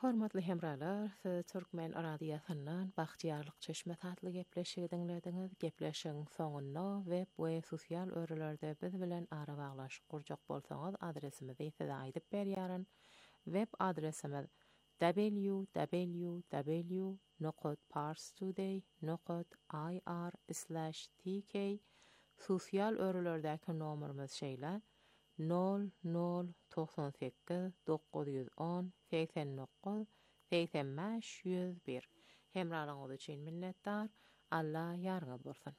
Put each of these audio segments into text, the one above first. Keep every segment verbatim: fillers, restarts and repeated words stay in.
Hormatly hemralar, siz Türkmen radiosynyň Bagtyarlyk çeşme tatly gepleşigi dinlediňiz. Gepleşiň soňunda web we sosial örelerde biz bilen ara baglaşyp gurjak bolsaňyz adresimizi size aýdyp berýäryn. Web adresimiz w w w nokta parstoday nokta i r slash t k. Sosial örelerdäki nomerimiz şeýle nol nol doksan sekiz dokuz yüz on seksen dokuz seksen beş yüz bir. Hemralyňyz üçin minnetdar. Allah ýarňyz bolsun.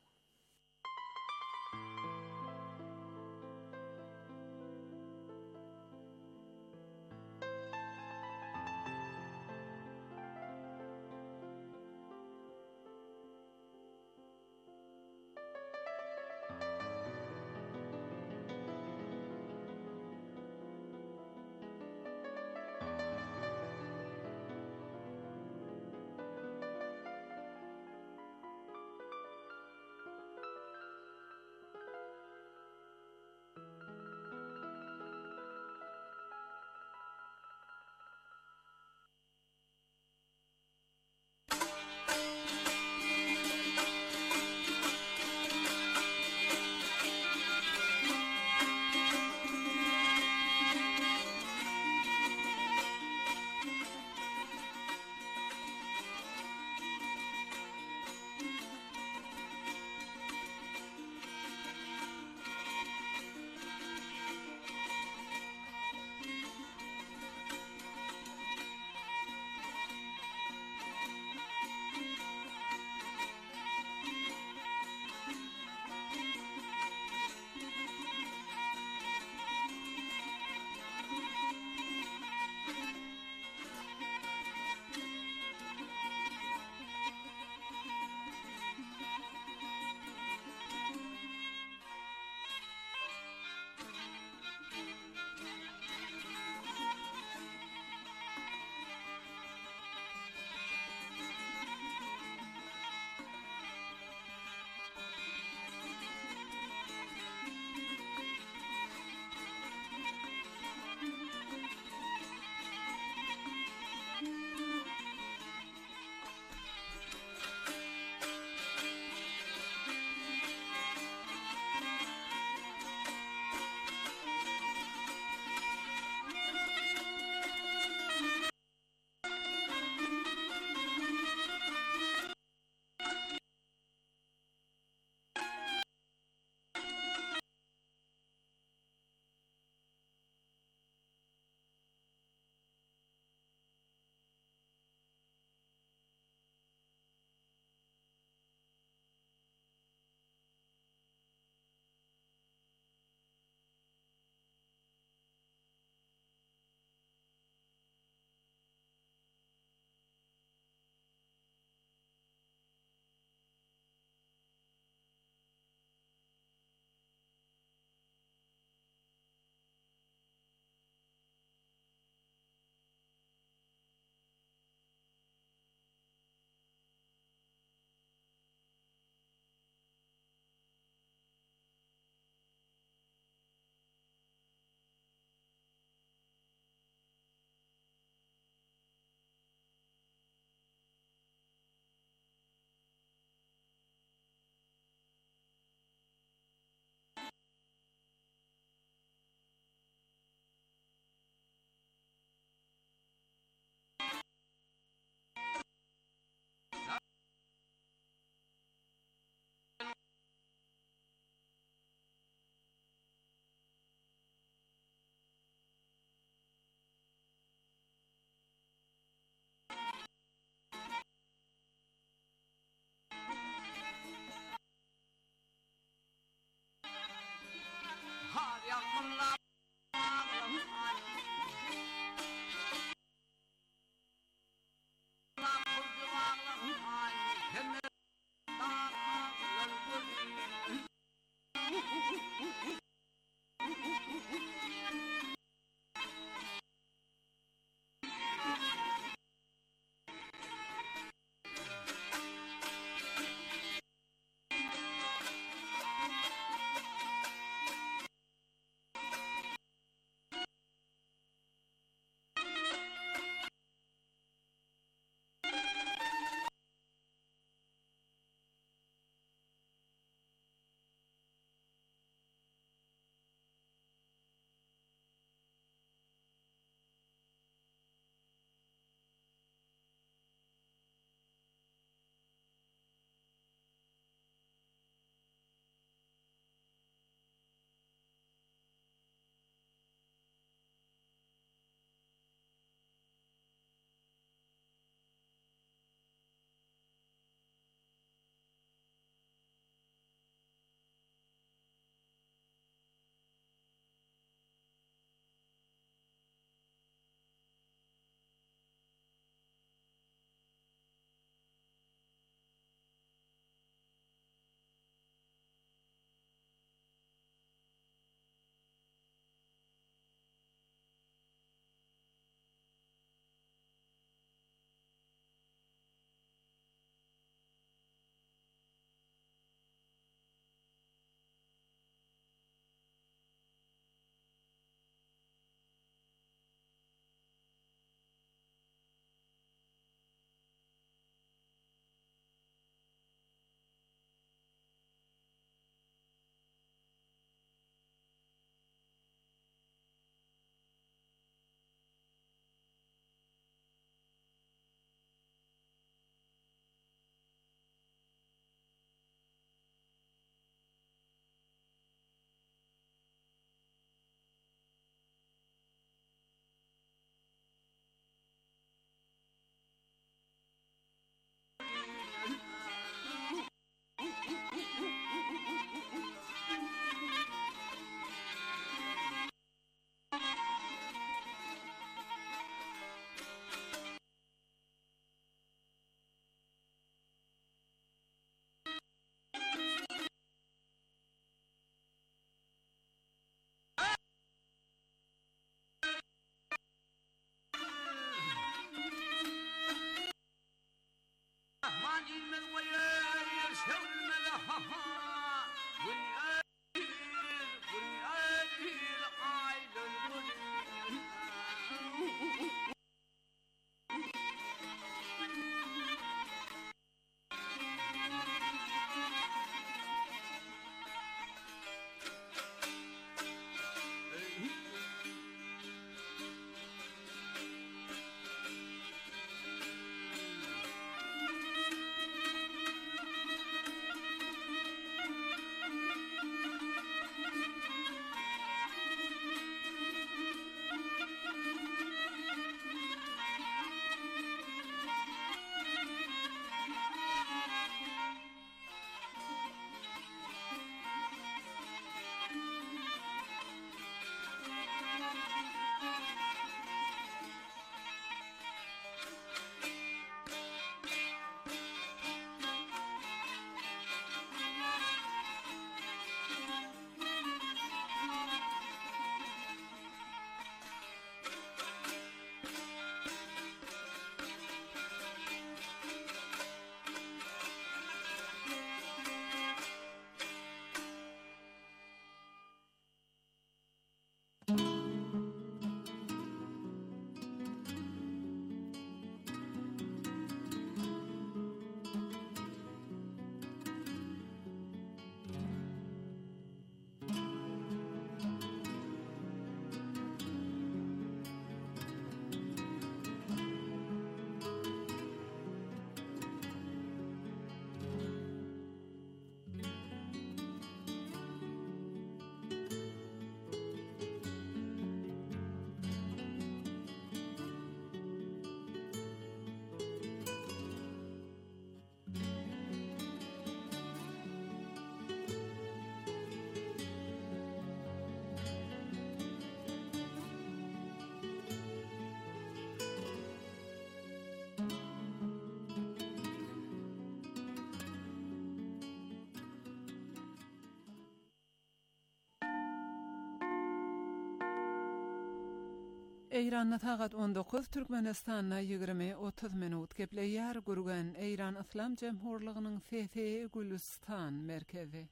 Eyranna taqat on dokuz, Türkmenistanna ýigirme otuz minut gepleýär gurgan Eýran Islam Jemhurlygynyň F F Gülistan merkezi.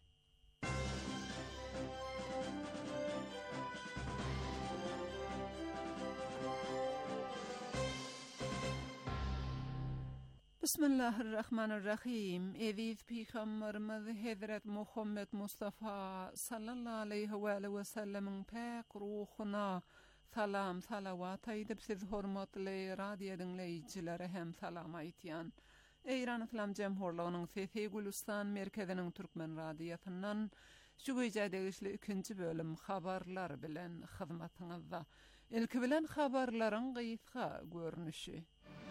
Bismillahirrahmanirrahim. Eviz Peygamberimiz Hazret Muhammed Mustafa sallallahu aleyhi ve sellemin pak ruhuna salam salavat aýdyp siz hormatly radio dinleýiçilere hem salam aýtýan. Eýran Islam Jemhurlygynyň F F Gülistan merkeziniň türkmen radiosundan şu güýje degişli ikinji bölüm habarlar bilen hyzmatyňyzda. Ilki bilen habarlaryň gysga görnüşi.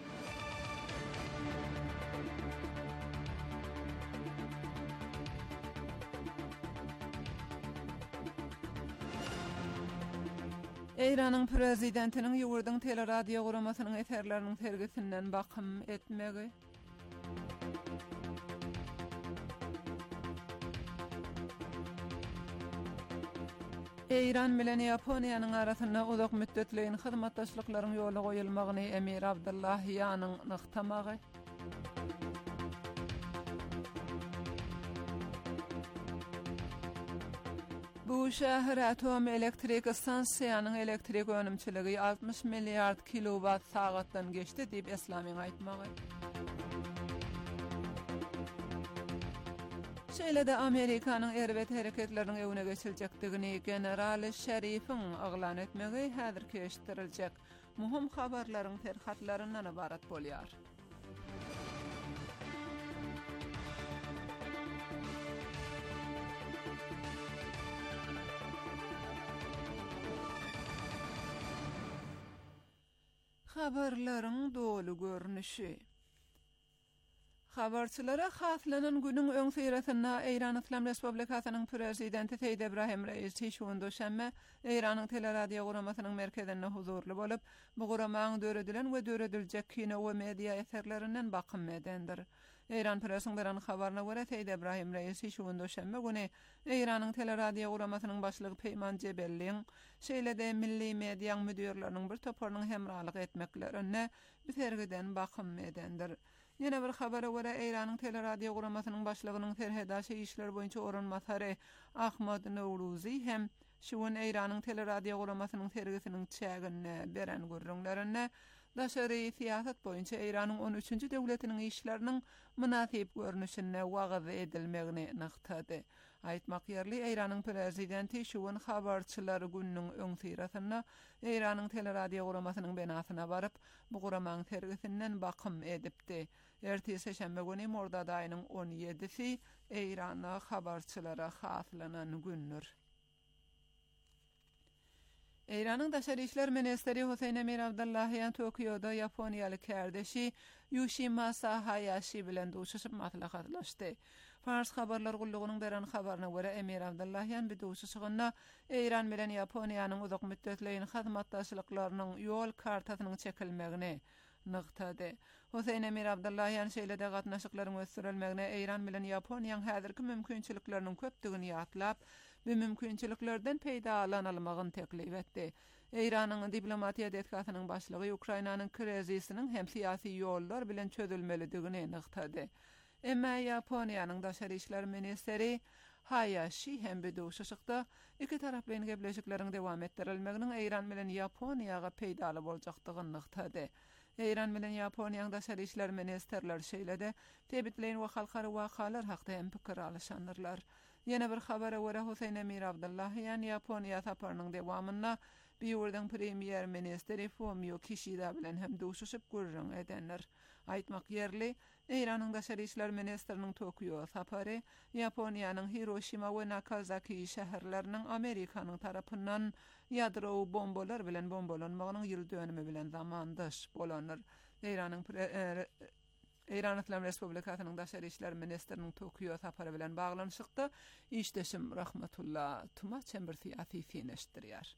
Eýranyň prezidentiniň ýurduň teleradio guramasynyň eserleriniň sergisinden bakym etmegi. Eýran bilen Ýaponiýanyň arasynda uzak müddetliň hyzmatdaşlyklaryň ýoly goýulmagyny Emir Abdullahyanyň nyktamagy. Bu şäher atom elektrik stansiýanyň elektrik önümçiligi altmış milliard kilowat sagatdan geçdi diýip Islamiň aýtmagy. Şeýle-de Amerikanyň erbet hereketleriniň öwüne geçiljekdigini general Şerifiň aglan etmegi häzir keşdiriljek. Muhim habarlaryň terhatlaryndan ibarat bolýar. Habarlaryň dolu görnüşi. Habarçylara haslanan günüň öň syrasynda Eýran Islam Respublikasynyň prezidenti Seýid Ibrahim Reisi şu döşemme Eýranyň teleradio guramasynyň merkezinde huzurly bolup, bu guramaň döredilen we dörediljek kino we media eserlerinden bakym edendir. Eýran presiň beran habaryna görä Seýid Ibrahim Reisi şu döşemme güni Eýranyň teleradio guramasynyň başlygy Peýman Jebelliň şeýle-de milli mediýa müdirleriniň bir toparynyň hemralyk etmeklerine bir sergiden bakym edendir. Yine bir habara görä Eýranyň teleradio guramasynyň başlygynyň terhedaşy işler boýunça oranmasary Ahmad Nowruzy hem şuň Eýranyň teleradio guramasynyň tergisiniň çägine beren gurrunlaryna daşary siýasat boýunça Eýranyň on üçünji döwletiniň işleriniň münasip görnüşine wagaz edilmegini naktady. Aýtmak ýerli Eýranyň prezidenti şuň habarçylary günüň öň syrasynda Eýranyň teleradio guramasynyň benasyna baryp, bu guramaň tergisinden bakym edipdi. Ertesi şembe günü Mordad aýynyň on ýedisi Eýranyň habarçylara haslanan gündür. Eýranyň Daşary işler ministeri Husayn Emir Abdullahyan Tokyoda Ýaponiýaly kardeşi Yoshimasa Hayashi bilen duşuşyp maslahatlaşdy. Fars habarlar gullugynyň beren habaryna görä Emir Abdullahyan bir duşuşygynda Eýran bilen Ýaponiýanyň uzak müddetliň hyzmatdaşlyklarynyň ýol kartasynyň çekilmegini nyktady. Husayn Emir Abdullahyan şeýle-de gatnaşyklaryň ösdürilmegine Eýran bilen Ýaponiýanyň häzirki mümkinçilikleriniň köpdigini ýatlap, bu mümkinçiliklerden peýda alanylmagyny teklip etdi. Eýranyň diplomatiýa detkasynyň başlygy Ukrainanyň krizisiniň hem syýasy ýollar bilen çözülmelidigini nyktady. Emma Ýaponiýanyň Daşary işler ministeri Hayashi hem bir duşuşykda iki taraplyň gepleşikleriň dowam etdirilmeginiň Eýran bilen Ýaponiýaga peýdaly boljakdygyny nyktady. Eýran bilen Ýaponiýanyň Daşary işler ministerleri şeýle-de tebitleýin we halkary wakalar hakda hem pikir alşanyrlar. Yine bir habara görä Husayn Emir Abdullahyan Ýaponiýa saparynyň dowamynda bir ýurduň premier ministeri Fumio Kishida bilen hem duşuşyp gurrun edenler. Aýtmak ýerli, Eýranyň Daşary işler ministeriniň Tokyo sapary Ýaponiýanyň Hiroşima we Nagasaki şäherleriniň Amerikanyň tarapyndan ýadro bombalar bilen bombalanmagynyň ýyl dönümi bilen zamandaş bolanlar. Eýranyň Eýran Islam Respublikasynyň Daşary işler ministeriniň Tokyo sapary bilen baglanyşykda işdeşim rahmetullah tuma çember syýasy fineşdirýär.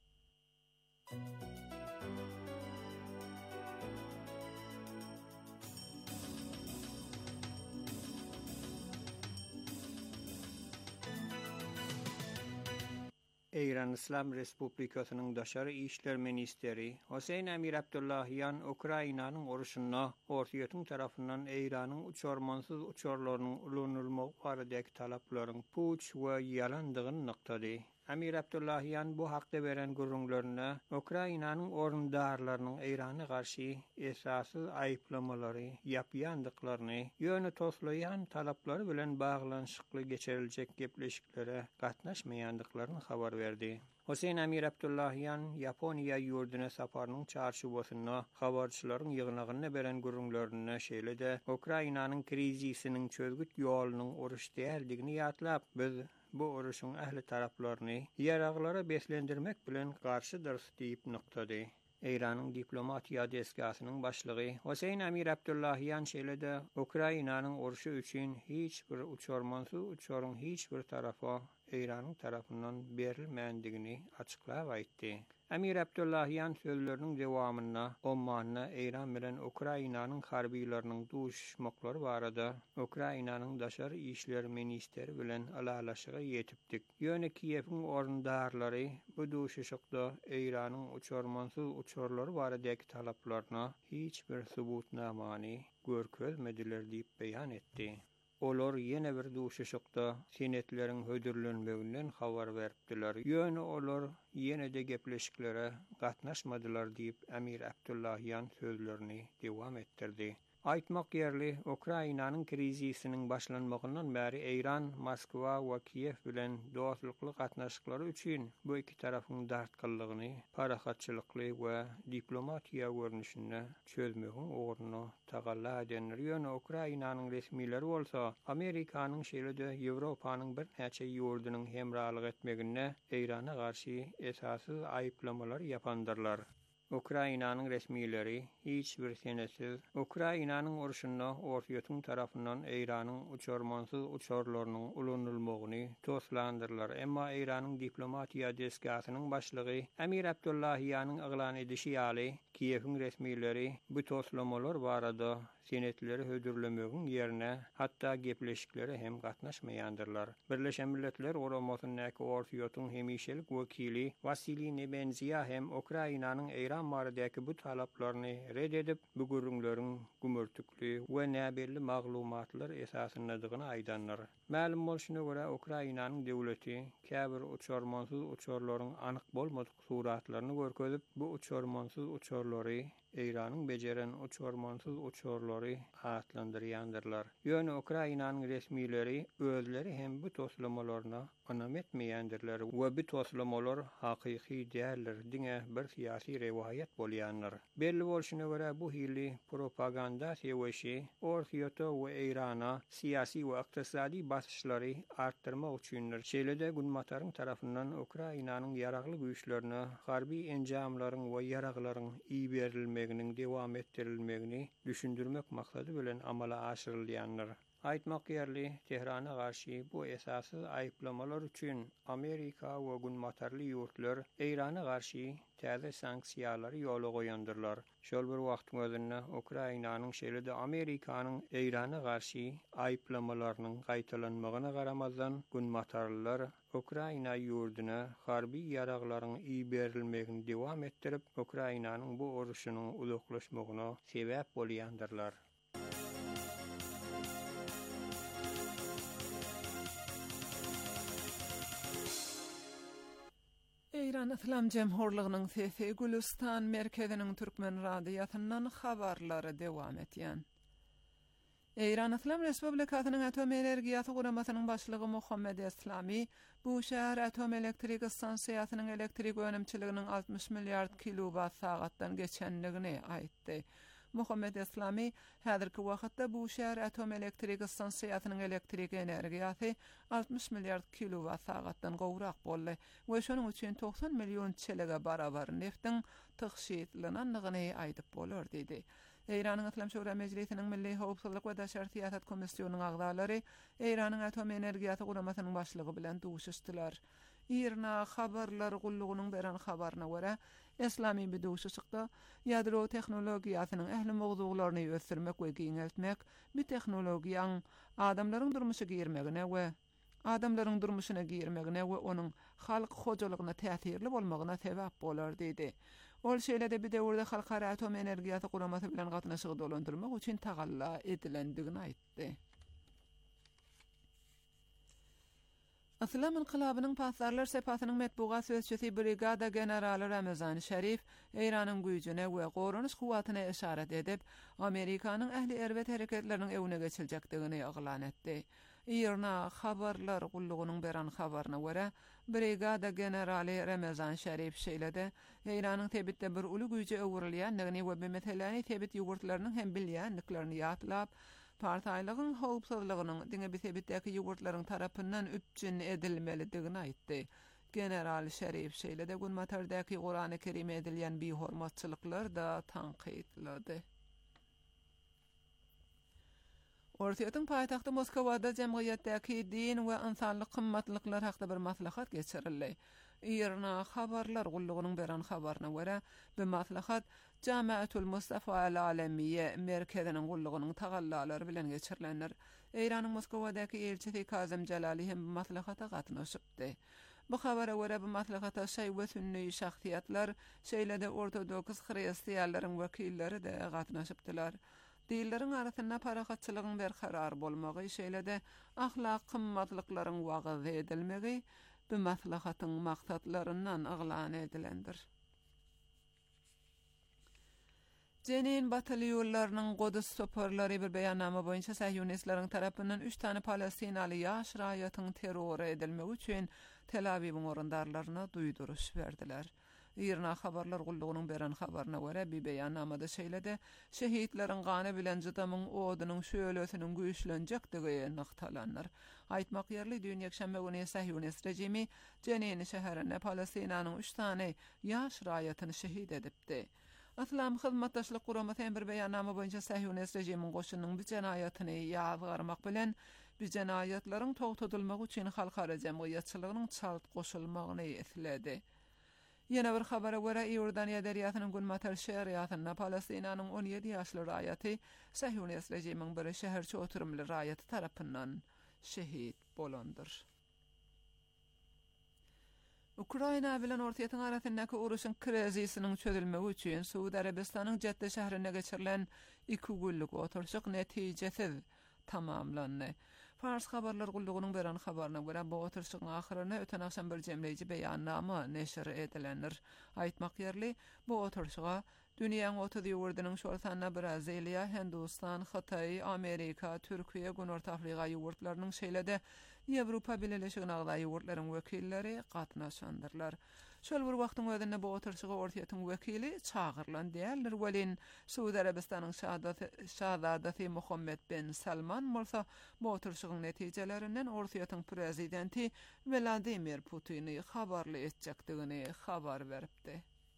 İran İslam Respublikasynyň daşary işler ministeri Hüseyin Emir Abdullahiyan Ukrainanyň uruşuna Orta tarapyndan Iranyň uçarmansyz uçarlarynyň ulanylmagy baradaky talaplaryň puç we ýalandygyny noktady. Emir Abdullahiyan bu hakda beren gurrunlaryna Ukrainanyň orundarlarynyň Irana garşy esasy aýyplamalary ýapýandyklaryny ýöne toslaýan talaplary bilen baglanyşykly geçiriljek gepleşiklere gatnaşmaýandyklaryny habar berdi. Hüseyin Emir Abdullahiyan Yaponiýa ýurduna saparynyň çarşubasyna habarçylaryň ýygnagyna beren gurrunlaryna şeýle-de Ukrainanyň krizisiniň çözgüt ýolunyň uruş däldigini ýatlap, biz bu uruşun ähli taraplaryny ýaraglara beslendirmek bilen garşydyr diýip noktady. Iranyň diplomatiýa deskasynyň başlygy Hüseyin Emir Abdullahiyan şeýle-de Ukrainanyň uruşy üçin hiç bir uçarmansyz uçaryň hiç bir tarafa Iranyň tarapyndan berilmändigini açyklap aýtdy. Emir Abdullahiyan sözleriniň dewamyna Ommanyna Iran bilen Ukrainanyň harbiýlarynyň duşmaklary barada Ukrainanyň daşary işler ministeri bilen alalaşyga ýetipdik. Ýöne Kiýewiň orundarlary bu duşuşykda Iranyň uçarmansyz uçarlary baradaky talaplaryna hiç bir subutnamany görkezmediler diýip beýan etdi. Olar ýene bir duşuşykda senetleriň hödürlenmeginden habar beripdiler. Ýöne olar ýene-de gepleşiklere gatnaşmadylar diýip Emir Abdullahiyan sözlerini dewam etdirdi. Aýtmak ýerli, Ukrainanyň krizisiniň başlanmagynyň bäri Iran, Moskwa we Kiýew bilen dostlukly gatnaşyklary üçin bu iki tarapyň dartgyllygyny, parahatçylykly we diplomatiýa görnüşinde çözmegiň ogruny tagalla edenler ýöne Ukrainanyň resmileri bolsa, Amerikanyň şeýle-de Ýewropanyň bir näçe ýurdunyň hemralyk etmegine Irana garşy esasy aýyplamalar ýapandyrlar. Ukrainanyň resmileri hiç bir senesiz Ukrainanyň uruşuna Orta tarapyndan Iranyň uçarmansyz uçarlarynyň ulanylmagyny toslandyrlar. Emma Iranyň diplomatiýa deskasynyň başlygy Emir Abdullahiýanyň yglan edişi ýaly Kiýewiň resmileri bu toslamalar barada senetleri hödürlemegiň ýerine hatda gepleşiklere hem gatnaşmaýandyrlar. Birleşen Milletler Guramasynyň Orta ýotuň hemişelik wekili Vasily Nebenziýa hem Ukrainanyň Iran baradaky bu talaplaryny red edip, bu gurrunlaryň gümürtükli we näbelli maglumatlar esasyndadygyny aýdanlar. Ma'lum bolşuna görä Ukrainanyň döwleti käbir uçarmansyz uçarlaryň anyk bolmadyk suratlaryny görkezip, bu uçarmansyz uçarlary Iranyň bejeren uçarmansyz uçarlary atlandyrýandyrlar. Ýöne Ukrainanyň resmileri özleri hem bu toslamalarına anam etmeýändirler we bu toslamalar hakyky däldir diňe bir syýasy rewaýat bolýanlar. Belli bolşuna görä bu hili propaganda seweşi Orta we Irana syýasy we ykdysady basyşlary artdyrmak üçindir. Şeýle-de Günmataryň tarapyndan Ukrainanyň ýaragly güýçlerine harby enjamlaryň we ýaraglaryň iyi berilmeginiň dewam etdirilmegini düşündirmek maksady bilen amala aşyrylýanlar. Aýtmak ýerli, Tehrana garşy bu esasy aýyplamalar üçin Amerika we günmatarly ýurtlar Irana garşy täze sanksiýalary ýola goýandyrlar. Şol bir wagtyň özünde Ukrainanyň şeýle-de Amerikanyň Irana garşy aýyplamalarynyň gaýtalanmagyna garamazdan günmatarlylar Ukraina ýurduna harby ýaraglaryň iyi berilmegini dewam etdirip, Ukrainanyň bu uruşynyň uzaklaşmagyna sebäp bolýandyrlar. İran İslam Cemhurlygynyň sesi Gülistan merkeziniň türkmen radiýasyndan habarlary dewam etýän. İran İslam Respublikasynyň atom energiýasy guramasynyň başlygy Muhammed Eslami bu şäher atom elektrik stansiýasynyň elektrik önümçiliginiň altmış milliard kilowat sagatdan geçenligini aýtdy. Muhammed Eslami häzirki wagtda bu şäher atom elektrik stansiýasynyň elektrik energiýasy altmış milliard kilowat sagatdan gowrak boldy we şonuň üçin doksan million çelige barabar neftiň tyşytlanynyny aýdyp bolar dedi. Iranyň Islam Şura Meclisiniň Milli Howpsuzlyk we Daşary Siýasat Komissiýonynyň agdalary Iranyň atom energiýasy guramasynyň başlygy bilen duşuşdylar. İrna habarlar gullugynyň beren habaryna görä, Eslami bir duşuşykda ýadro tehnologiýasynyň ähli mowzularyny ösürmek we giňeltmek, bu tehnologiýaň adamlaryň durmuşy girmegine we adamlaryň durmuşyna girmegine we onuň halk hojalygyna täsirli bolmagyna sebäp bolar diýdi. Ol şeýlede bir döwürde halkara atom energiýasy guramasy bilen gatnaşygy dolandyrmak üçin tagalla edilendigini aýtdy. Islam inqilabynyň pasarlar sepatynyň metbugat sözçüsi brigada generaly Ramazan Şerif Eýranyň güýjüne we goranyş kuwatyna işaret edip, Amerikanyň ähli erwet hereketleriniň ewne geçiljekdigini ýaglan etdi. Irna habarlar gullugynyň beran habaryna görä, brigada generaly Ramazan Şerif şeýlede Eýranyň tebitde bir uly güýje öwürilýändigini we bu meseleni tebit ýugurtlarynyň hem bilýänliklerini ýatlap, partaylygyň howpsuzlygynyň diňe bitebitdäki ýugurtlaryň tarapyndan üpjün edilmelidigini aýtdy. General Şerif şeýlede gün matardäki Qur'an-ı Kerime edilýän bir hormatçylyklar da tanqidlady. Ortaýatyň paýtagty Moskwada jemgyýetdäki din we insanlyk kymmatlyklar hakda bir maslahat geçirildi. Irna habarlar gullugynyň beran habaryna görä, bu maslahat Jamiatul Mustafa al-Alamiyye merkeziniň gullugynyň tagallalary bilen geçirilenler. Eýranyň Moskwadaky elçisi Kazım Jalali hem bu maslahata gatnaşypdy. Bu habara görä bu maslahata şeý we sünni şahsiýetler, şeýlede ortodoks hristiýanlaryň wekilleri de gatnaşypdylar. Dilleriň arasynda parahatçylygyň berkarar bolmagy, şeýlede ahlak kymmatlyklaryň wagyz edilmegi bu maslahatyň maksatlaryndan aglan edilendir. Jenin batalýonlarynyň Godus soparlary bir beýannama boýunça Sahyonistlaryň tarapyndan üç tane Palestinaly ýaş raýatyň terror edilmegi üçin Tel Aviwiň orundarlaryna duýduruş berdiler. Irna habarlar gullugynyň beran habaryna görä, bir beýannamada şeýlede şehitlerin gany bilen jydamyň odunyň şöylesiniň güýçlenjekdigi nyktalanýar. Aýtmak ýerli dünýä şäme güni Sahyonist rejimi Jenin şäherine Palestinanyň üç tane ýaş raýatyny şehit edipdi. Islam hyzmatdaşlyk guramasy bir beýannama boýunça Sahyonist rejimiň goşunyň bu jenaýatyny ýazgarmak bilen bu jenaýatlaryň togtadylmagy üçin halkara jemgyýetçiligiň çalt goşulmagyny esledi. Ýene bir habara görä Ýordaniýa derýasynyň Günmatar şeriýatyna Palestinanyň on ýedi ýaşly raýaty Sahyonist rejimiň bir şäherçi oturumly raýaty tarapyndan şehit bolandyr. Ukraina bilen Ortaýatyň arasyndaky uruşyň krizisiniň çözülmegi üçin Suudi Arabistanyň Jedde şäherine geçirilen iki günlük oturşyk netijesiz tamamlandy. Fars habarlar gullugynyň beran habaryna görä, bu oturşygyň ahyryna öten akşam bir jemleýici beýannama neşir edilendir. Aýtmak ýerli, bu oturşyga dünýäň otuz ýurdunyň şolsana Braziliýa, Hindistan, Hataý, Amerika, Türkiýe, Günorta Afrika ýurtlarynyň şeýlede Ýewropa Birleşigine agdaý ýurtlaryň wekilleri gatnaşandyrlar. Şol bir wagtyň özünde bu oturşyga Ortaýatyň wekili çağırlan diýerler. Welin Suudi Arabistanyň şahzadasy Muhammed bin Salman bolsa bu oturşygyň netijelerinden Ortaýatyň prezidenti Vladimir Putin'i habarly etjekdigini habar beripdi.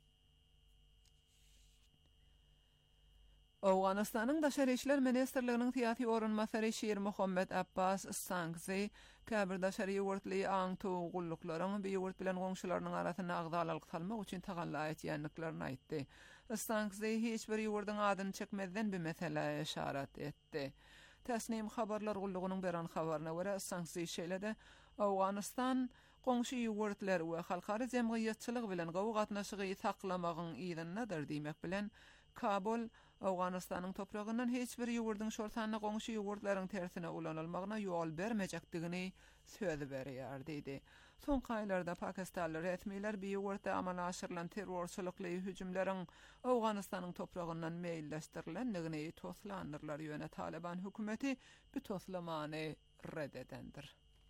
Awganistanyň Daşary işler ministrliginiň tiýasy orunmasary Şir Muhammed Abbas Sankzy käbir daşary ýurtly aňtu gulluklaryň bir ýurt bilen goňşularynyň arasyna agdalyk salmak üçin tagalla etýänliklerini aýtdy. Sankzy hiç bir ýurdyň adyny çekmeden bir meseleye işaret etdi. Täsnim habarlar gullugynyň beran habaryna görä Sankzy şeýlede Awganistan goňşy ýurtlar we halkara jemgyýetçilik bilen gowy gatnaşygy saklamagyň ýerinidir diýmek bilen Kabul Awganistanyň topragyndan hiç bir ýurdyň şolsana goňşy ýurtlaryň tersine ulanylmagyna ýol bermejekdigini söz berýär diýdi. Soňky aýlarda Pakistanly resmiler bir ýurtda amala aşyrylan terrorçylykly hüjümleriň Awganistanyň topragyndan meýilleşdirilendigini toslanyrlar ýöne Taliban hökümeti bu toslamany reddedendir.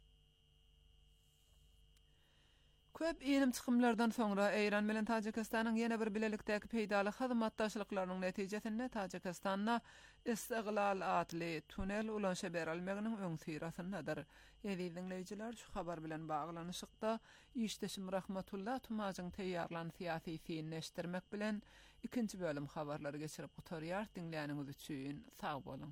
Köp ilim çykymlardan soňra Eýran bilen Tajikistanyň ýene bir bilelikdäki peýdaly hyzmatdaşlyklarynyň netijesinde Tajikistanda istiglal adly tunel ulanşa berilmeginiň öň sirasyndadyr. Ýa-da dinleýijiler şu habar bilen baglanyşykda işdeşim Rahmatullah Tumazyň teýýarlan syýasy fiýinleşdirmek bilen ikinji bölüm habarlary geçirip gutarýar. Dinleýäniňiz üçin sag bolun.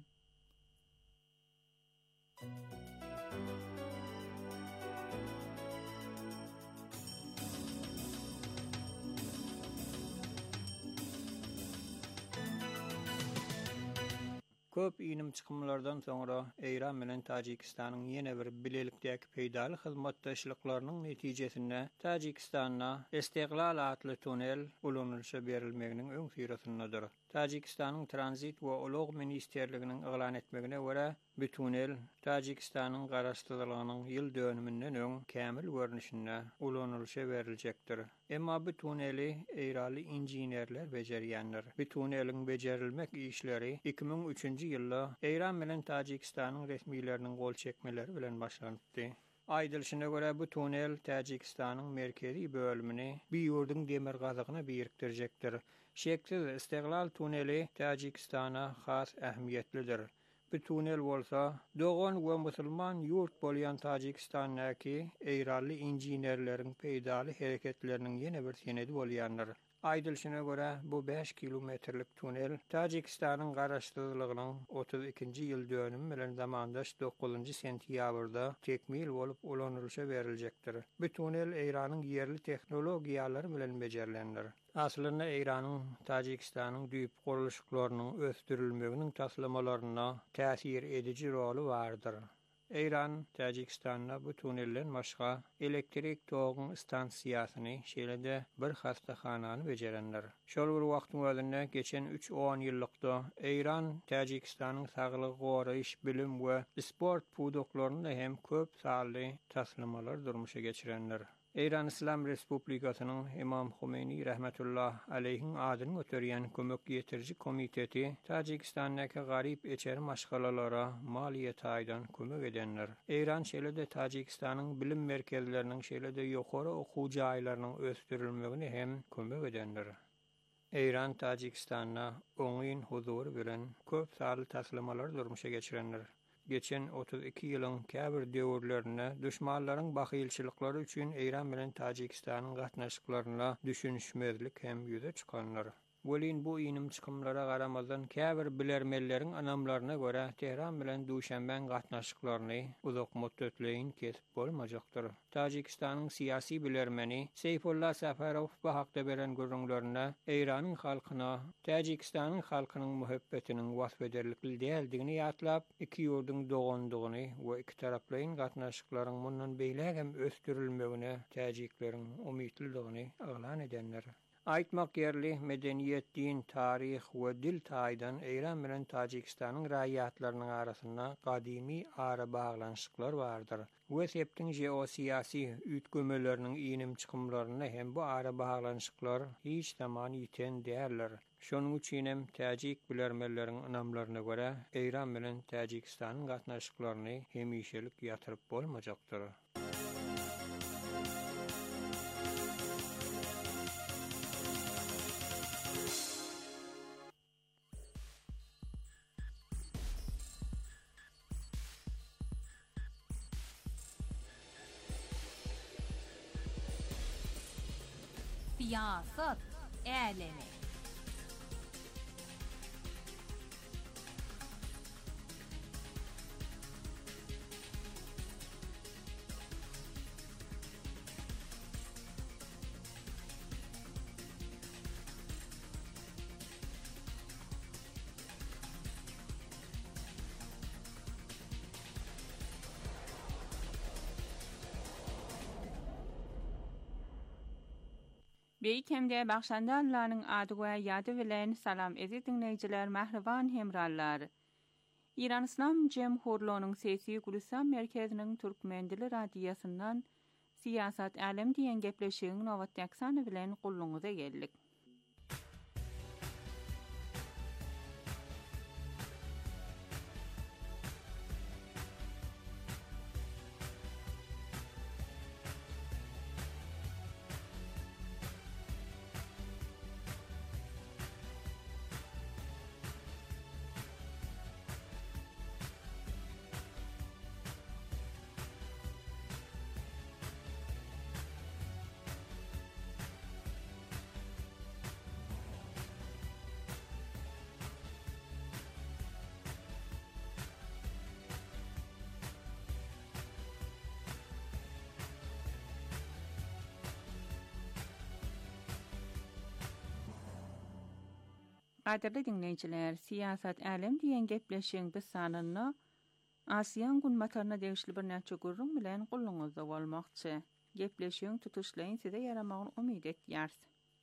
Köp inim çykymlardan soňra Eýran bilen Tajikistanyň ýene bir bilelikdäki peýdaly hyzmatdaşlyklarynyň netijesinde Tajikistana Istiqlal atly tunel ulanylşa berilmeginiň öň syrasyndadyr. Tajikistanyň transit we ulug ministerliginiň eglan etmegine görä bu tunel Tajikistanyň garaşdyrylgynyň ýyl dönüminden öň kämil görnüşinde ulanylşa beriljekdir. Emma bu tuneli Eýraly injinerler bejerýändir. Bu tuneliň bejerilmek işleri iki ming üçinji ýylda Eýran bilen Tajikistanyň resmiýetleriniň gol çekmeleri bilen başlandy. Aýdylşyna görä bu tunel Tajikistanyň merkezi bölümini bir ýurdun demir gazygyna birikdirjekdir. Şeksiz Istiqlal tuneli Tajikistana has ähmiýetlidir. Bu tunel bolsa, dogan we musulman ýurt bolýan Tajikistandaky Eýraly injinerleriň peýdaly hereketleriniň ýene bir senedi bolýandyr. Aýdylşyna görä bu beş kilometrlik tunel Tajikistanyň garaşdyrlygynyň otuz ikinji ýyl dönümi bilen zamandaş dokuzunji sentýabrda tekmil bolup ulanylşa beriljekdir. Bu tunel Eýranyň ýerli tehnologiýalary bilen bejerilendir. Aslynda Eýranyň Tajikistanyň düýp guruluşlarynyň ösdürilmeginiň taslamalaryna täsir edici rolu bardyr. Eýran Tajikistanda bu tunelden başga elektrik togun stansiýasyny, şeýle-de bir hastahanany bejerenler. Şol bir wagtyň özünde geçen üç on ýyllykda Eýran Tajikistanyň saglyk goraýyş, bilim we sport pudoklaryna hem köp sally taslamalar durmuşa geçirenler. Eýran İslam Respublikasynyň Imam Humeyni rahmetullah aleyhin adyny göterýän kömek ýetirji komiteti Tajikistandaky garyp eçeri maşgalalara maliýet aýdan kömek edenler. Eýran şeýle-de Tajikistanyň bilim merkezleriniň şeýle-de ýokary okuw jaýlarynyň ösdürilmegine hem kömek edenler. Eýran Tajikistana oňyn huzury bilen köp sally taslamalar durmuşa geçirenler. Geçen otuz iki ýylyň käbir döwürlerinde düşmanlaryň bahylçylyklary üçin Eýran bilen Tajikistanyň gatnaşyklaryna düşünşmezlik hem ýüze çykanlar. Welin bu inim çykymlara garamazdan käbir bilermelleriň anamlaryna görä Tehran bilen Duşanben gatnaşyklaryny uzak müddetleýin kesip bolmajakdyr. Tajikistanyň siýasy bilermeni Seyfullah Safarow bu hakda beren görüňlerine Eýranyň halkyna Tajikistanyň halkynyň muhabbetiniň wasfederlikli däldigini ýatlap, iki ýurdun dogandygyny we iki taraplaryň gatnaşyklaryň mundan beýlegem ösdürilmegine Tajikleriň umytlydygyny aglan edenler. Aýtmak ýerli medeniýet, din, tarih we dil taýdan Eýran bilen Tajikistanyň raýatlarynyň arasynda gadymy ara baglanşyklar bardyr. We septiň geosiýasy üýtgemeleriniň inim çykymlaryna hem bu ara baglanşyklar hiç zaman ýiten däldir. Şonuň üçin hem Tajik bilermelleriň anamlaryna görä Eýran bilen Tajikistanyň gatnaşyklaryny hemişelik ýatyryp bolmajakdyr. Siýasat älemi. Beýkemde Bagşandanlaryň ady we ýady bilen salam ezi dinleýijiler, mähriban hemrallar. İran İslam Jemhurluğunyň sesi Gülistan merkeziniň türkmen dili radiýasyndan siýasat alem diýen gepleşigiň nowat ýaksany bilen gulluňyza geldik. Qadirli dinleyiciler, siyasat alem diyen gepleşiň biz sananyna Asiýan gün matarına degişli bir näçe gurrun bilen gulluňyzda bolmakçy. Gepleşiň tutuşlaryň size yaramagyny umyt etýärs.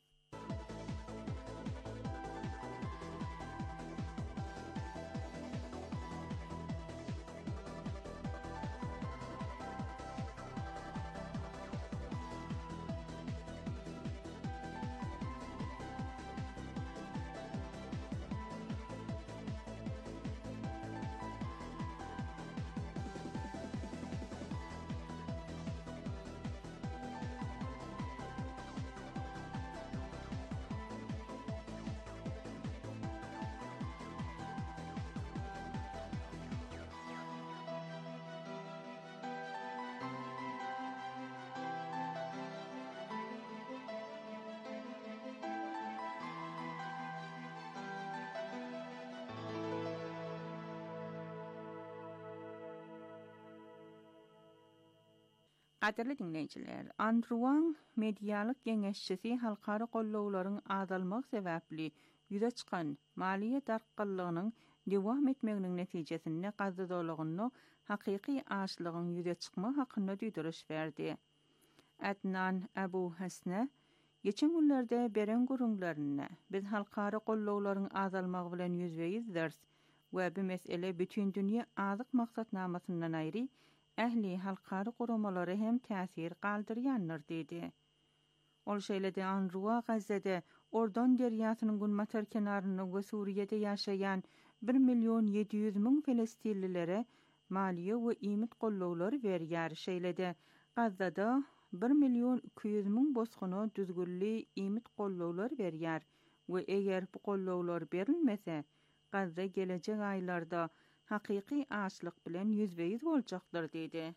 Qadirli dinleyiciler, Andruan medialyk geňeşçisi halkara gollawlaryň azalmak sebäpli ýüze çykan maliýe darqallygynyň dewam etmeginiň netijesinde gazdadalygyny hakyky aşlygyň ýüze çykma hakynda düýdüriş berdi. Adnan Abu Hasne geçen günlerde beren gurunlaryna biz halkara gollawlaryň azalmagy bilen ýüzbeýiz ders we bu mesele bütün dünýä azyk maksatnamasyndan aýry ähli halkary guramalary hem täsir galdyrýanlar dedi. Ol şeýlede Anruwa Gazze'de Ordon derýasynyň günmatar kenaryna we Suriýede ýaşaýan bir milyon ýedi ýüz miň Filistinlilere maliýe we imit gollawlary berýär. Şeýlede Gazzada bir milyon iki ýüz miň bosguny düzgünli imit gollawlary berýär we eger bu gollawlar berilmese, Gazza gelecek aýlarda hakyky açlyk bilen ýüzbeýiz boljakdyr dedi.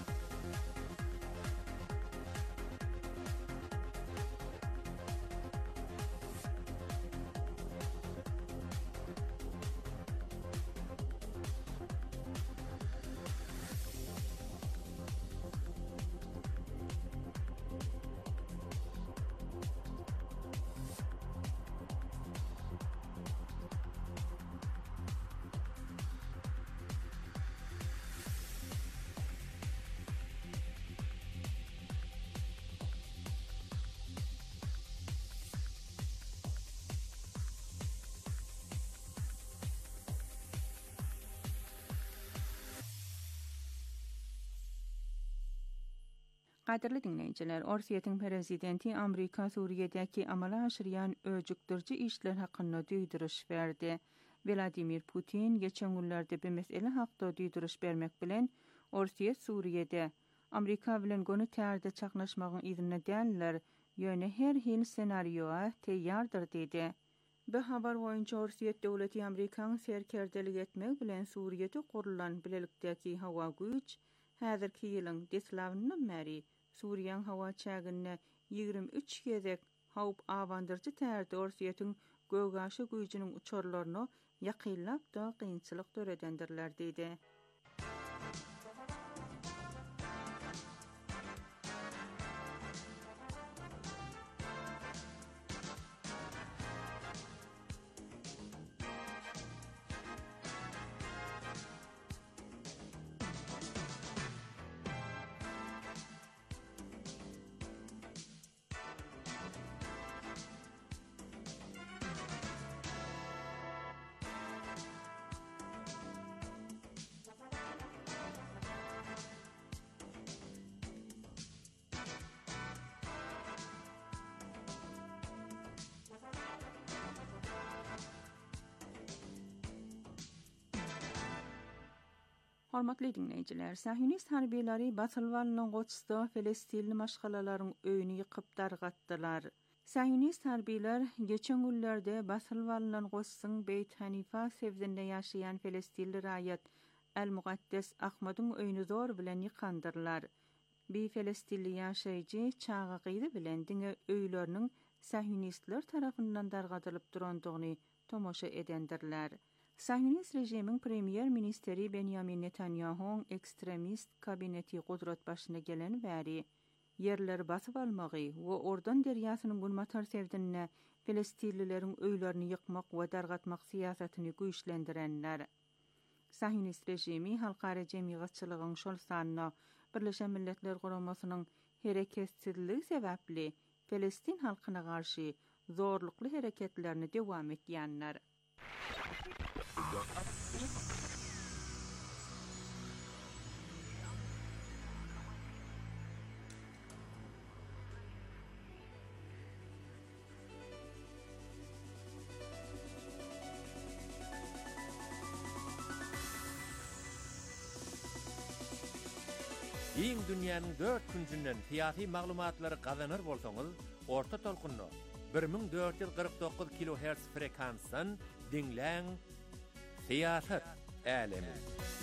Qadirli dinleyiciler, Orsiýetiň prezidenti Amerika Suriýedäki amala aşyrýan öjükdirji işler hakynda düýdüriş berdi. Vladimir Putin geçen günlerde bir mesele hakda düýdüriş bermek bilen Orsiýet Suriýede Amerika bilen gonu tärde çaknaşmagyň izine däller, ýöne her hil senarioa teýýardyr dedi. Bu habar boýunça Orsiýet döwleti Amerikanyň serkerdelik etmek bilen Suriýede gurulan bilelikdäki hawa güç häzirki ýylyň deslawynyň bäri Suriýanyň hawa çägine ýigrimä üç gezek hawp awandyrjy tärde Orsiýetiň göwgaşy güýjüniň uçarlaryny ýakynlap da kynçylyk töredendirler dedi. Hormatly dinleyijiler, Sahyonist harbiýleri basylwalynyň goçsda Filistinli maşgalalaryň öýüni ýykyp dargatdylar. Sahyonist harbiýler geçen günlerde basylwalynyň goçsyň Beyt Hanifa sevdinde ýaşaýan Filistinli raýat El-Muqaddes Ahmadyň öýüni zor bilen ýykandyrlar. Bir Filistinli ýaşaýjy çağa gyýdy bilen diňe öýleriniň Sahyonistler tarapyndan dargadylyp durandygyny tomoşa edendirler. Sahyonist rejimiň premier ministeri Benjamin Netanyahu'ň ekstremist kabineti gudrat başyna gelen bäri yerler basyp almagy we Ordon derýasynyň günmatar sevdinine Filistinlilerin öýlerini ýykmak we dargatmak siýasatyny güýçlendirenler. Sahyonist rejimi halkara jemgyýatçylygyň şol sanyna Birleşen Milletler Guramasynyň hereketsizligi sebäpli Filistin halkyna garşy zorlukly hereketlerini dewam etýänler. Iň dünýäniň dört küncünden fiýaty maglumatlary gazanır bolsaňyz, orta tolkunny bir ming dört ýüz kırk dokuz kilohertz frekansdan dinläň. Fiýasat älemi.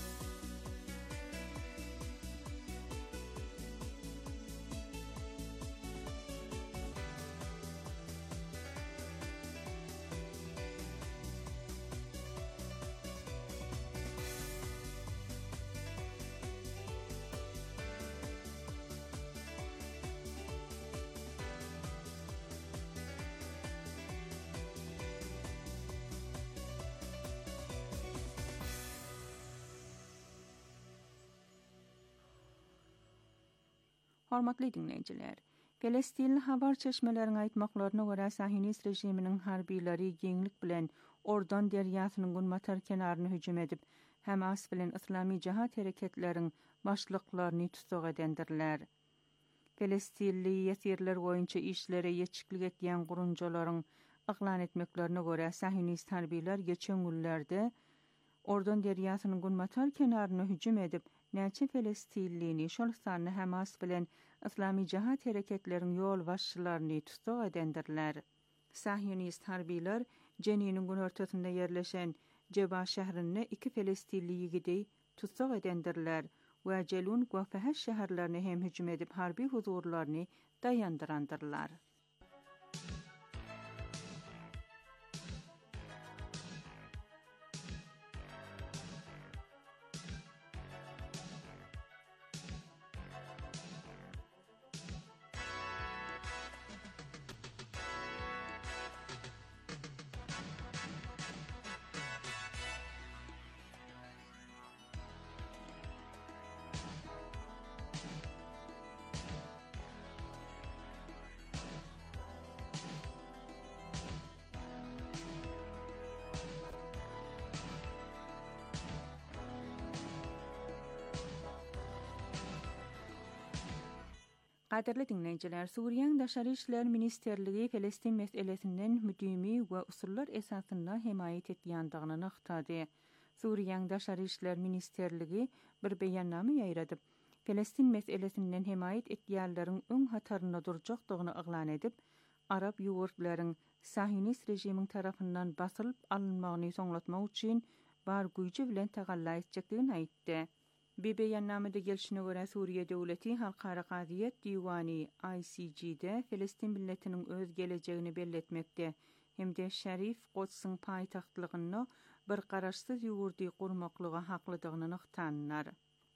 Hormatly dinleýijiler, Filistin habar çeşmelerine aýtmaklaryna görä Sahyonist rejiminiň harbiýleri geňlik bilen Ordan derýasynyň Gunmatar kenaryna hüjüm edip, Hamas bilen Islami Cihat hereketleriň başlyklaryny tutsak edendirler. Filistinli ýetirler boýunça işlere ýetişiklik etýän gurunjalaryň aglan etmeklerine görä Sahyonist harbiýler geçen günlerde Ordan derýasynyň Gunmatar kenaryna hüjüm edip, näçe Filistinlini şol sanyny Hamas bilen Islami Cihat hereketleriň ýol başçylaryny tutsak edendirler. Sahyonist harbiýler Jeniniň gün ortasynda ýerleşen Jeba şäherine iki Filistinli ýigidi tutsak edendirler we Jelun we Fahaş şäherlerine hem hüjüm edip harbi huzurlaryny daýandyrandyrlar. Qadirli dinleyijiler, Suriýanyň Daşary işler ministerligi Filistin meselesinden müdimi we usullar esasynda hemaýet etýändigini naktady. Suriýanyň Daşary işler ministerligi bir beýannama ýaýradyp, Filistin meselesinden hemaýet etýänleriň öň hataryna durjakdygyny aglan edip, Arab ýurtlaryň Sahyonist rejimiň tarapyndan basylyp alynmagyny soňlatmak üçin bar güýji bilen tagalla etjekdigini aýtdy. Bir beýannamada gelişine görä Suriýe döwleti Halkara Gaziýet Diýwany I C G'de Filistin milletiniň öz gelejegini belli etmekde hemde Şerif Quds'yň paýtahtlygyny bir garaşsyz ýurdy gurmaklyga haklydygyny nyktanlar.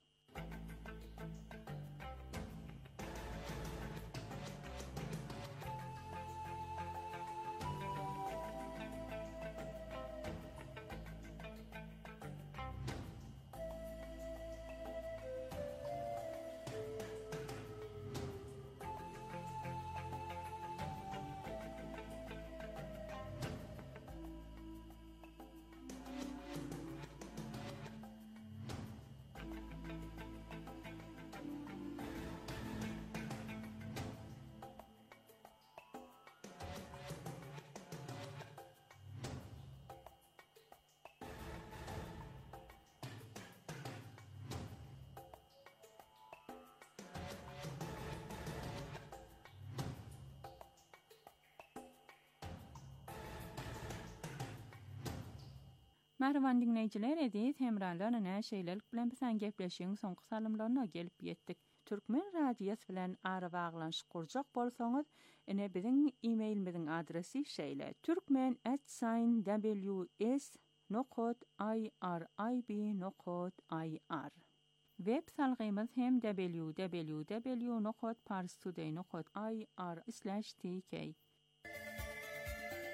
Merhaban dinleyijiler, edis hemralarla näşeýlelik bilen bilen gepleşiň soňky salymlaryna gelip ýetdik. Türkmen radiýasy bilen ara baglanşyk gurjak bolsaňyz, ene biziň e-mailimiziň adresi şeýle: türkmen at w s nokta i r i b nokta i r. Web salgymyz hem w w w nokta parstoday nokta i r slash t k.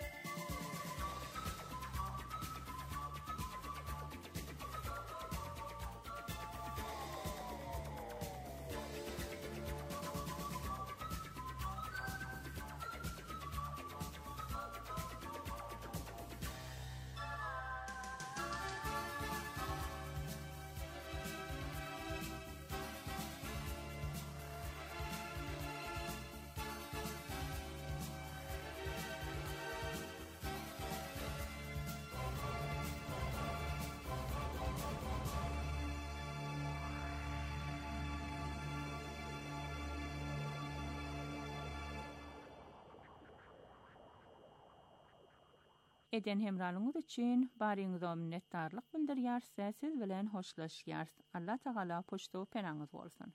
eden hemralyňyz üçin baryňyza minnetdarlyk bildirýär. Siz bilen hoşlaşýar. Allah Taala poşto penaňyz bolsun.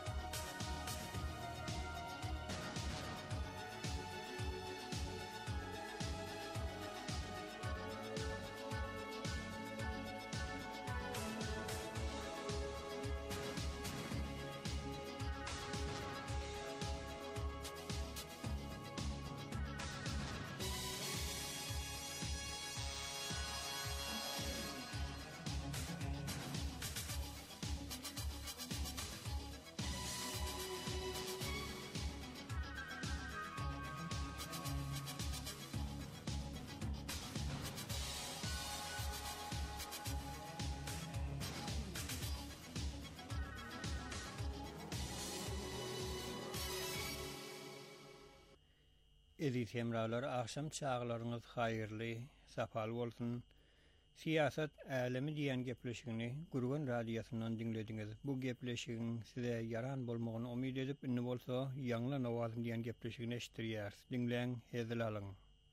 Edit hemralar akşam çağlarınız hayırlı, sapal bolsun. Siyasat alemi diýen gepleşigini Gurgan radiosynyň dinlediňiz. Bu gepleşigiň size yaran bolmagyny umyt edip, indi bolsa ýangla nawazym diýen gepleşigini eşitdirýär. Dinleň, hezil alyň.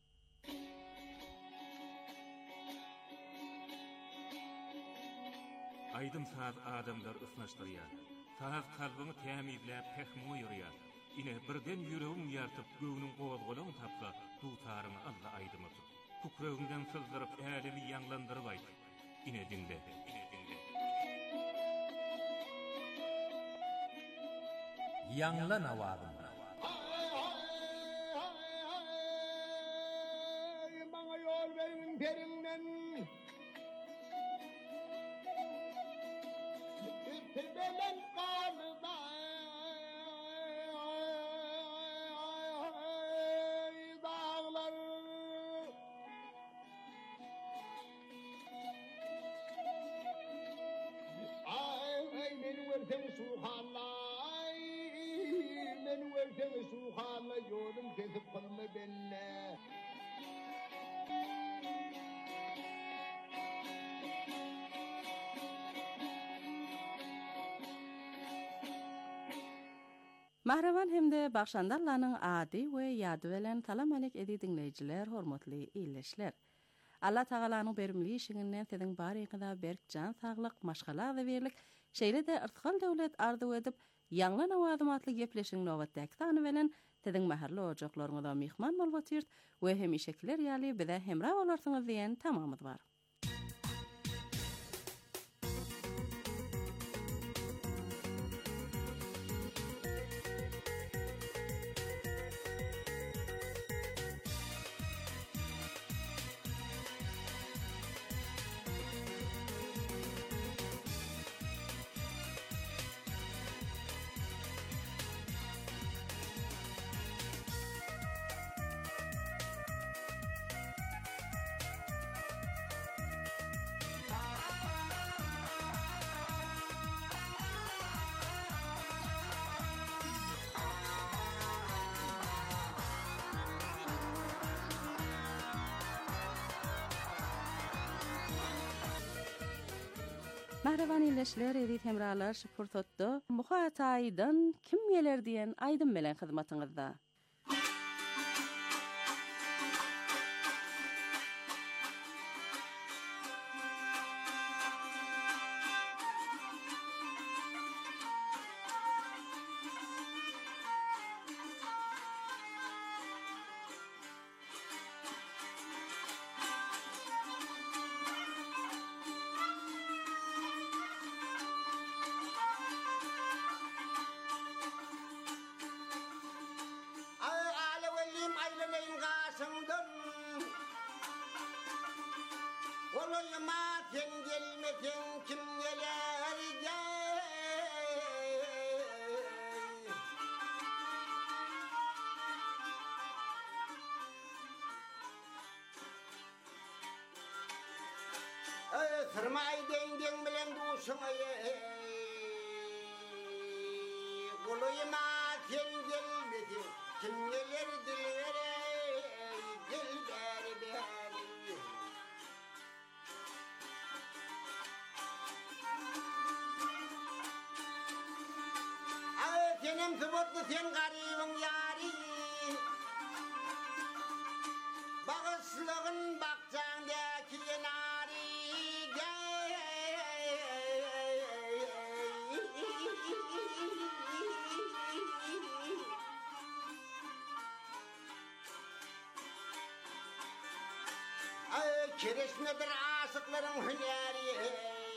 Aydym saat adamlar ısnaşdyrýar. Saat kalbyny tämizläp pehmu ýurýar. Ine birden ýüregiň ýartyp göwüniň gowazgalagyny tapsa, dutaryny Allah aýdymy tut. Kukröginden sızdyryp älimi ýanglandyryp aýt. Ine dinle, ine dinle. Ýangla nawazym. Maňa ýol beriň perinden. Tebelen qalda. Sen suhalay men versen suhalay yolum kesip kalma benne Mahravan hemde bakşandarlarının adi we ýady bilen salam alek edi dinleýijiler, hormatly ýyleşler. Allah Tagalanyň bermeli işiňinden siziň baryňyza berk jan saglyk, maşgala we berlik, şeýle de yrtkal döwlet arzu edip, ýangla nawazym atly gepleşiň nowatdaky tany bilen siziň maharly ojaklaryňyza mihman bolup otyrt we hemişekiler ýaly bize hemra bolarsyňyz diýen tamamyz bar. Mahravan ýyleşler, edit hemralar şupurtotda muhataýdan kim geler diýen aýdym bilen hyzmatyňyzda. Sırmay dengden bilen duşuna ye Kuluyma sen gelmedin Kim gelir dilvere Gel beri beri Ay senem sıbıtlı sen garibin yari Bağıslığın bakca Keresmedir asıkların hüneri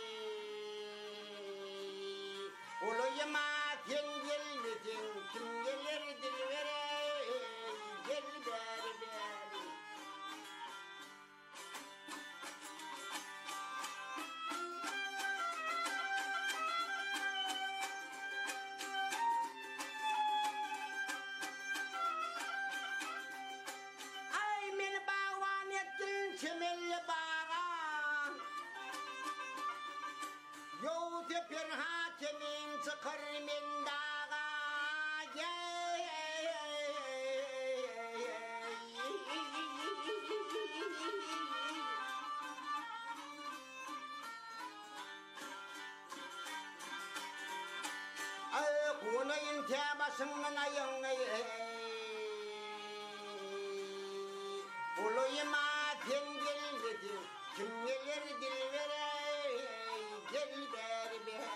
Olayıma ten gelmesin kim gelir dilvere Gel beri beri Ay meni bağvan ettin çemelli bağa Yo teper hakemin çıkar men dağa Ay kunayın tebasının ayın Olayıma ten gelmedi kim gelir dilvere Gel beri beri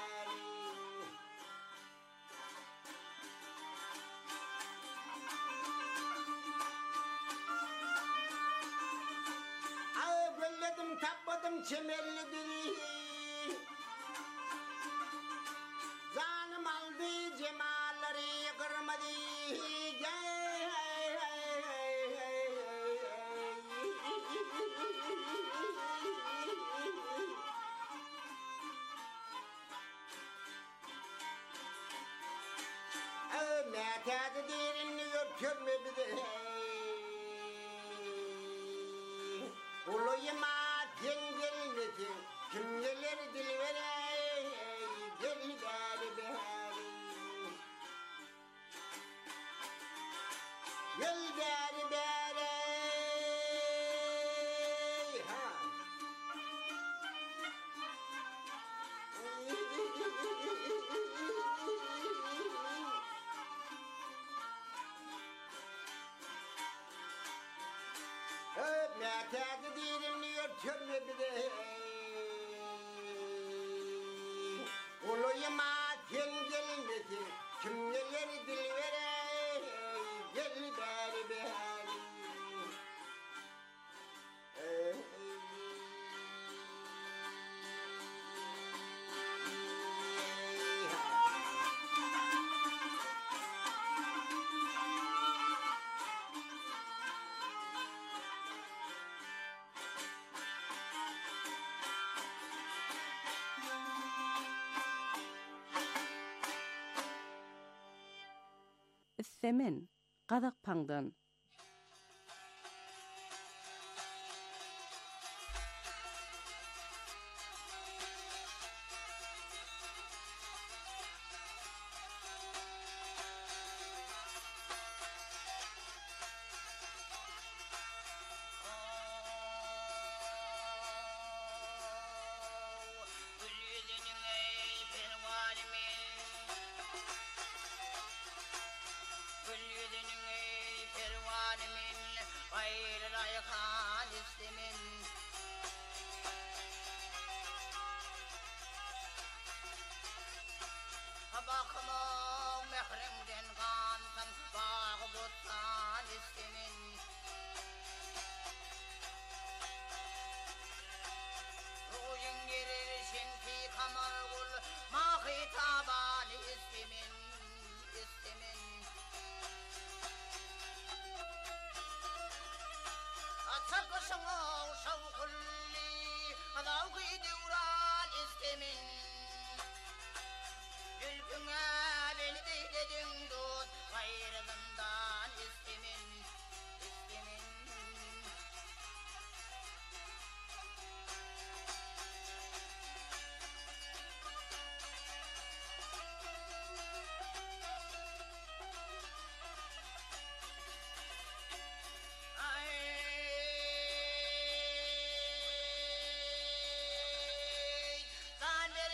Ay gölledim tapladım çemellidir Zanım aldı cemalleri kırmadı Mətədi derini örtürmü bizi Uluyuma ten gelmesin kim gelir dilvere Gel beri beri Gel beri beri Ha Mətədi derini örtürmü bizi Uluyuma ten gelmesin kim gelir dilvere Gel beri beri Semen, Qadak Pangdan. Bakımım mehrimden kansın bağı butsan istemin Ruyun gelir şemsi kamal gul mahi tabani istemin istemin Açakışını şavkulli adavgı devran istemin Ülküne beni değdedin tut gayrılından istemin istemin Ay zan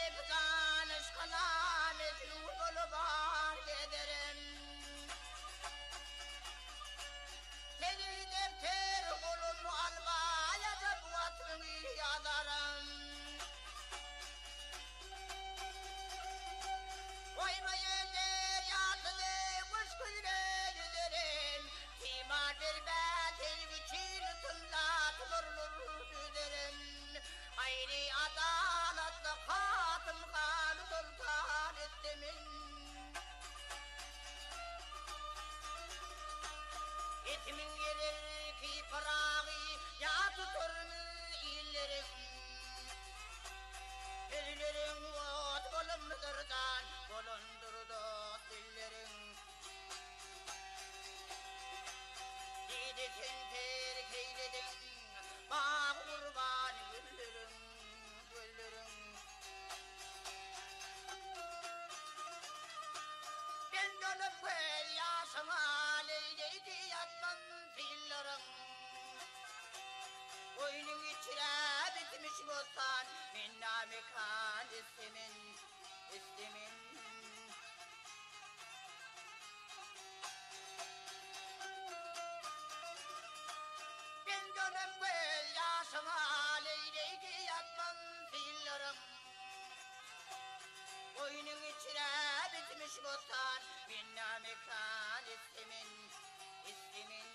bolundurdu dillerin. Didi tentir keyledin, bağ kurban güllerin, güllerin. Ben dönüp gel yaşama, leyleydi yatman fillerin. Oyunun içine bitmiş olsan, min namikan istimin, istimin. Ben dönüp gel yaşama, leyleydi yatman fillerin. Oyunun içine bitmiş olsan, min namikan istimin, istimin.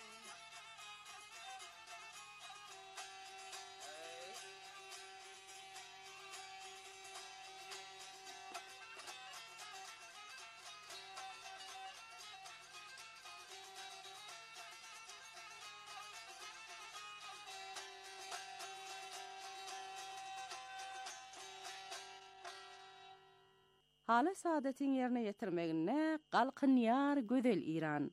Hala saadetin yerine getirmegine galkın yar gözel İran.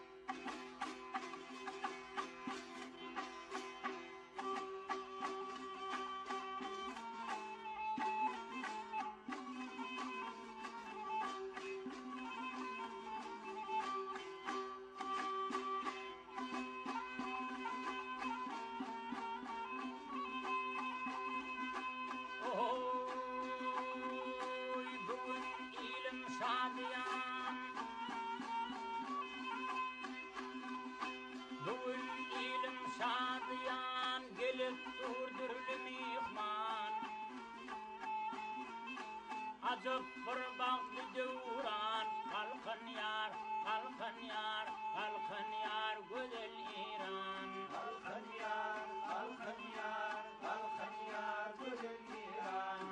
Azıp bir bağlı devran, kalkın yar, kalkın yar, kalkın yar, güzel İran. Kalkın yar, kalkın yar, kalkın yar, güzel İran.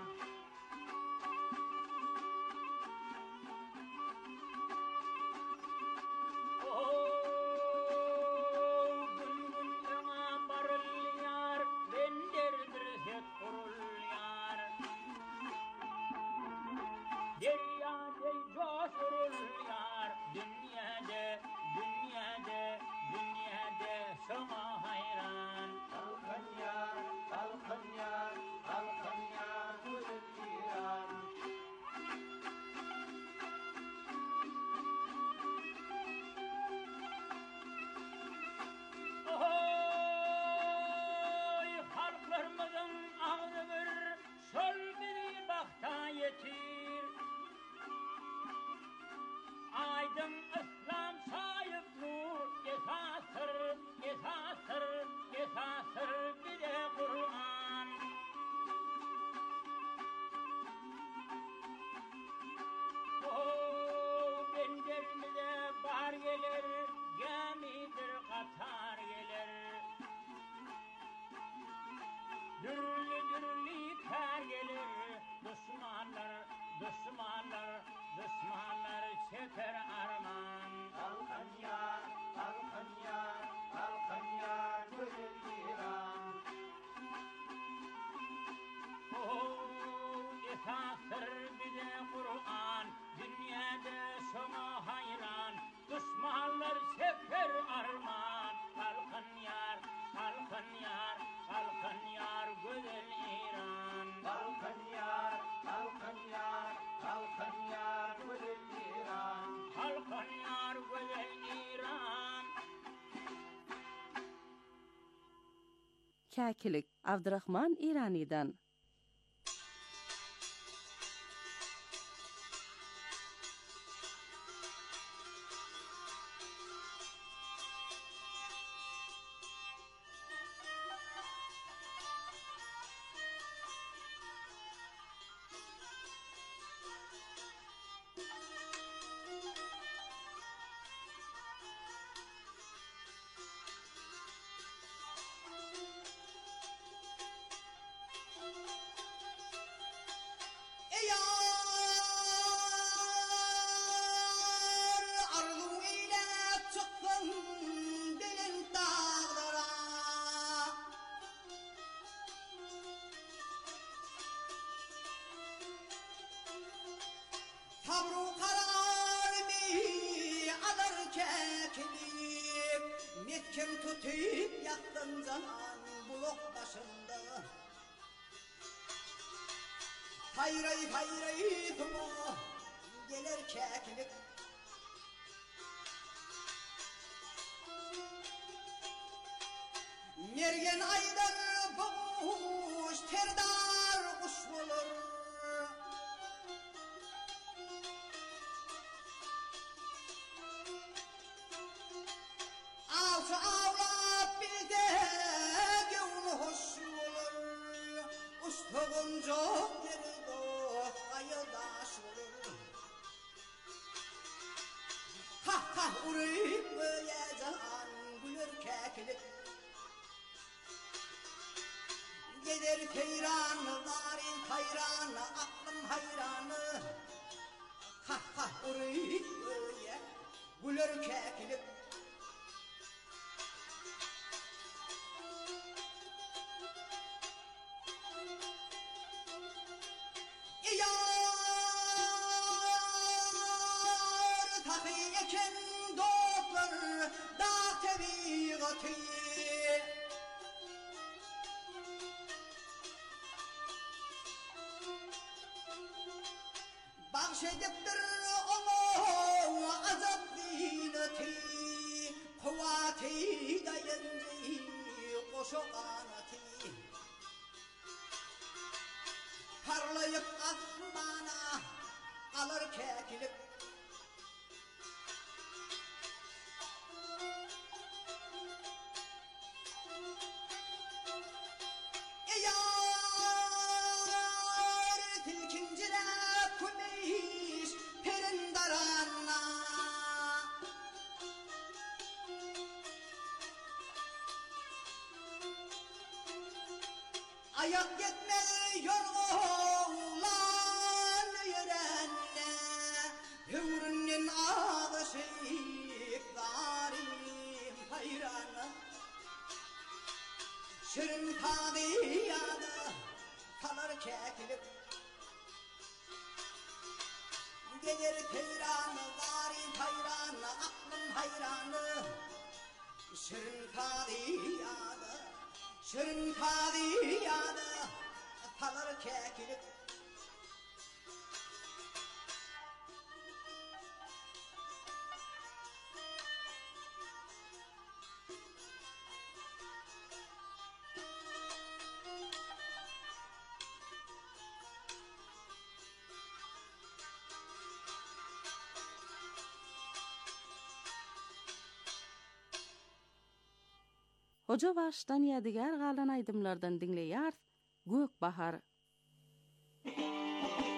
Oh, gün gün yana barıl yar, benderdir hep kurul yar. Derya dey coşurul yar, dünyada, dünyada, dünyada sana hayran. Kalkın yar, kalkın yar, kalkın yar, güzel İran. Oy, halklarımızın ağzı bir, şol bir bakta yetir. Aydın İslam sahip nur, esasır, esasır, esasır bir de Kur'an. Oh, benderimize bar gelir, gemidir katar gelir. Dürlü dürlü ter gelir, düşmanlar, düşmanlar, düşmanlar çeker arman. Kalkın yar, kalkın yar, kalkın yar, güzel İran. Oh, esasır bir de Kur'an, dünyada sana hayran. Düşmanlar çeker arman. Kalkın yar, kalkın yar, kalkın yar, güzel İran. Kalkın yar, kalkın yar, kalkın yar, güzel İran. Kalkın yar, güzel İran. Käkilik Abdurrahman İrani'den. Thank you. Yetken tutuyup yaktın zaman bulok başında. Hayrayıp hayrayıp mu gelir keklik. Mergen aydar boğuş terdar kuş olur. Avcı avlap bir de gönlü hoş olur. Ustuğun çok yeri doğ ayıldaş olur. Kah kah uruyup böyle can gülür keklik. Gider teyranı, varin hayranı, aklım hayranı. Kah kah uruyup böyle gülür keklik. Yar tahiyeken doklar da tebiğatı. Bahşediptir onu azap zineti, kuvveti dayanıcı koşu kanatı. Parlayıp asmana alır kekilip. Yar tilkincine kumeyiş perindarana. Ayak yetmez yorğulan yürenle. Hümrünün ağışı ikdarim hayranı. Şirin tabiyadı kalır kekilip. Gelir teyranı, varin hayranı, aklım hayranı. Şirin tabiyadı, şirin tabiyadı kalır kekilip. Hoca baştan yadigar galan aydımlardan dinleýär. Gök bahar.